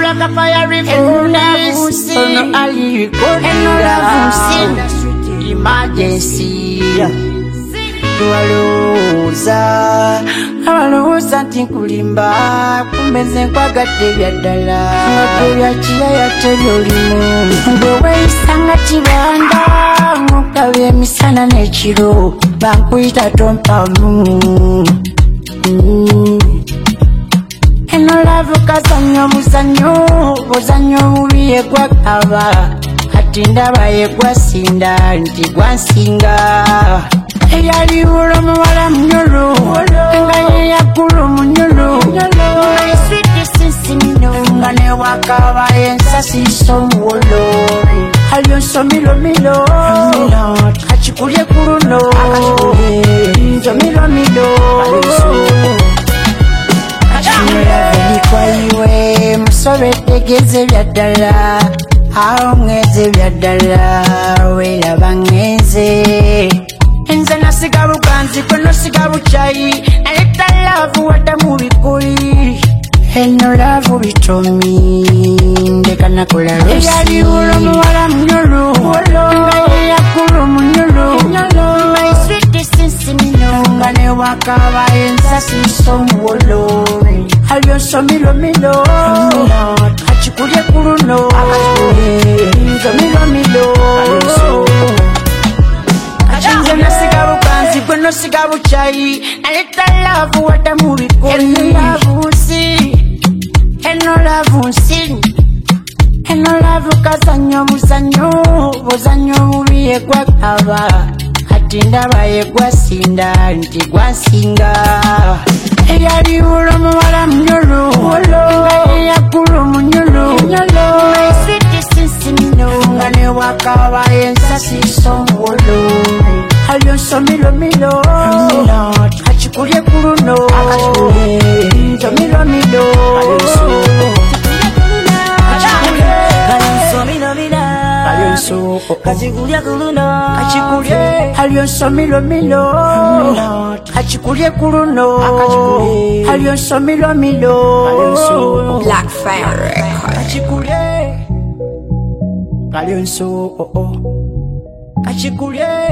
like a fire release. No Ali recording the emergency. Awaloza nkulimba kumeze kwagadde byaddala nga byakira yatebyolimu gwe weeyisanga kibanda ng'okabya emisana n'ekiro bankuyita tompamu eno laavu kazanyo buzanyo bubi yegwakaba kati ndaba yegwasinda nti gwansinga eyali bulo muwala munyolo nga yeyagulu munyolo naiswitisinsimino nga newakaba ensasiso muwolo alyonsomilomilo kakikulye kuluno nzomilomilo kakimulavenikwaiwe musobedegeze byaddala awo ngeze byaddala welaba ngeze Enze nasiga buganzi kono siga buchayi Naleta lavu wada mubikuli Eno lavu bitomi Ndeka nakula rosi Eyali ulo muwala mnyolo Nga yeyakulu mnyolo Nga iswiti sinsimino Nga newakaba ensasiso muwolo Alyonsomilomilo Kachikulye kuluno Nzomilomilo no sigabu chai naleta lavu wada mubikoli eno lavu kazanyo buzanyo bubi yegwakaba kati ndaba yegwasinda nti gwansinga eyali bulo muwala munyolo nga yeyagulu munyolo naiswitisinsimino nga newakaba ensasiso muwolo alyonsomilomilo kakikulye kuluno nzomilomilo kakikulye kuluno alyonsomilomilo kakikulye kuluno alyonsomilomilo Black Fire kakikulye kalyonso kakikulye